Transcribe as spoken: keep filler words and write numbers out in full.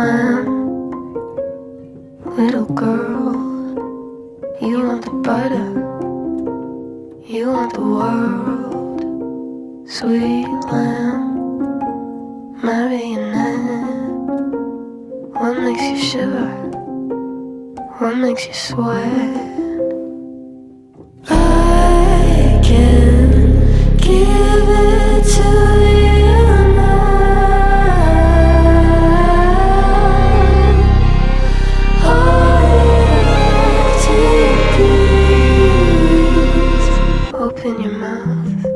lamb, little girl. You want the butter, you want the world. Sweet lamb, marionette. What makes you shiver? What makes you sweat? I can give it to you now. All you have to do is open your mouth.